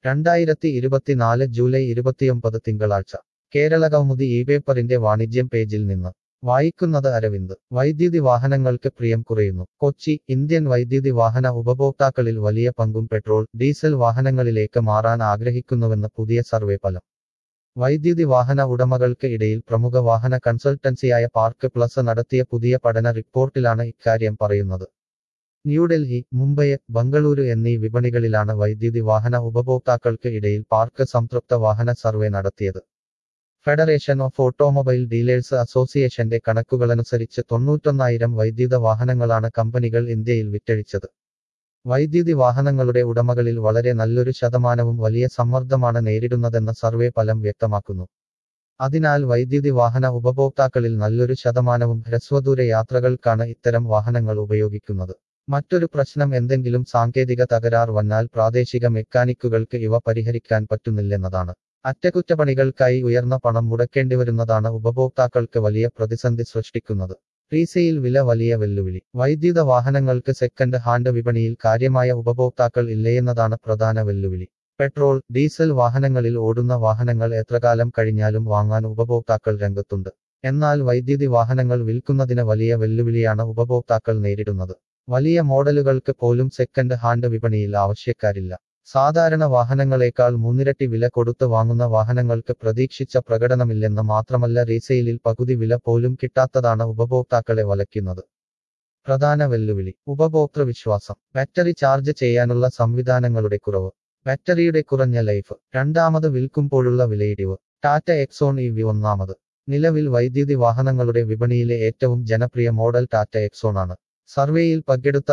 2024 July 29 തിങ്കളാഴ്ച കേരളകൗമുദി ഇപേപ്പറിന്റെ വാണിജ്യം പേജിൽ നിന്ന് വായിക്കുന്നത് അരവിന്ദ്. വൈദ്യുതി വാഹനങ്ങൾക്ക് പ്രിയം കുറയുന്നു. കൊച്ചി. ഇന്ത്യൻ വൈദ്യുതി വാഹന ഉപഭോക്താക്കളിൽ വലിയ പങ്കും പെട്രോൾ, ഡീസൽ വാഹനങ്ങളിലേക്ക് മാറാൻ ആഗ്രഹിക്കുന്നുവെന്ന് പുതിയ സർവേ ഫലം. വൈദ്യുതി വാഹന ഉടമകൾക്ക് ഇടയിൽ പ്രമുഖ വാഹന കൺസൾട്ടൻസിയായ പാർക്ക് പ്ലസ് നടത്തിയ പുതിയ പഠന റിപ്പോർട്ടിലാണ് ഇക്കാര്യം പറയുന്നത്. ന്യൂഡൽഹി, മുംബൈ, ബംഗളൂരു എന്നീ വിപണികളിലാണ് വൈദ്യുതി വാഹന ഉപഭോക്താക്കൾക്ക് ഇടയിൽ പാർക്ക് സംതൃപ്ത വാഹന സർവേ നടത്തിയത്. ഫെഡറേഷൻ ഓഫ് ഓട്ടോമൊബൈൽ ഡീലേഴ്സ് അസോസിയേഷന്റെ കണക്കുകളനുസരിച്ച് 91,000 വൈദ്യുത വാഹനങ്ങളാണ് കമ്പനികൾ ഇന്ത്യയിൽ വിറ്റഴിച്ചത്. വൈദ്യുതി വാഹനങ്ങളുടെ ഉടമകളിൽ വളരെ നല്ലൊരു ശതമാനവും വലിയ സമ്മർദ്ദമാണ് നേരിടുന്നതെന്ന് സർവേ ഫലം വ്യക്തമാക്കുന്നു. അതിനാൽ വൈദ്യുതി വാഹന ഉപഭോക്താക്കളിൽ നല്ലൊരു ശതമാനവും ഹ്രസ്വദൂര യാത്രകൾക്കാണ് ഇത്തരം വാഹനങ്ങൾ ഉപയോഗിക്കുന്നത്. മറ്റൊരു പ്രശ്നം, എന്തെങ്കിലും സാങ്കേതിക തകരാർ വന്നാൽ പ്രാദേശിക മെക്കാനിക്കുകൾക്ക് ഇവ പരിഹരിക്കാൻ പറ്റുന്നില്ലെന്നതാണ്. അറ്റകുറ്റപ്പണികൾക്കായി ഉയർന്ന പണം മുടക്കേണ്ടിവരുന്നതാണ് ഉപഭോക്താക്കൾക്ക് വലിയ പ്രതിസന്ധി സൃഷ്ടിക്കുന്നത്. റീസെയിൽ വില വലിയ വെല്ലുവിളി. വൈദ്യുത വാഹനങ്ങൾക്ക് സെക്കൻഡ് ഹാൻഡ് വിപണിയിൽ കാര്യമായ ഉപഭോക്താക്കൾ ഇല്ലയെന്നതാണ് പ്രധാന വെല്ലുവിളി. പെട്രോൾ, ഡീസൽ വാഹനങ്ങളിൽ ഓടുന്ന വാഹനങ്ങൾ എത്രകാലം കഴിഞ്ഞാലും വാങ്ങാൻ ഉപഭോക്താക്കൾ രംഗത്തുണ്ട്. എന്നാൽ വൈദ്യുതി വാഹനങ്ങൾ വിൽക്കുന്നതിന് വലിയ വെല്ലുവിളിയാണ് ഉപഭോക്താക്കൾ നേരിടുന്നത്. വലിയ മോഡലുകൾക്ക് പോലും സെക്കൻഡ് ഹാൻഡ് വിപണിയിൽ ആവശ്യക്കാരില്ല. സാധാരണ വാഹനങ്ങളെക്കാൾ മൂന്നിരട്ടി വില കൊടുത്ത് വാങ്ങുന്ന വാഹനങ്ങൾക്ക് പ്രതീക്ഷിച്ച പ്രകടനമില്ലെന്ന് മാത്രമല്ല, റീസെയിലിൽ പകുതി വില പോലും കിട്ടാത്തതാണ് ഉപഭോക്താക്കളെ വലയ്ക്കുന്നത്. പ്രധാന വെല്ലുവിളി ഉപഭോക്തൃ വിശ്വാസം. ബാറ്ററി ചാർജ് ചെയ്യാനുള്ള സംവിധാനങ്ങളുടെ കുറവ്. ബാറ്ററിയുടെ കുറഞ്ഞ ലൈഫ്. രണ്ടാമത് വിൽക്കുമ്പോഴുള്ള വിലയിടിവ്. ടാറ്റ എക്സോൺ EV ഒന്നാമത്. നിലവിൽ വൈദ്യുതി വാഹനങ്ങളുടെ വിപണിയിലെ ഏറ്റവും ജനപ്രിയ മോഡൽ ടാറ്റ എക്സോൺ ആണ്. സർവേയിൽ പങ്കെടുത്ത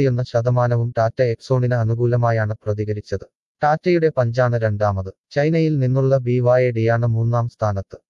61% ടാറ്റ എക്സോണിന് അനുകൂലമായാണ് പ്രതികരിച്ചത്. ടാറ്റയുടെ പഞ്ചാണ് രണ്ടാമത്. ചൈനയിൽ നിന്നുള്ള BYD യാണ് മൂന്നാം സ്ഥാനത്ത്.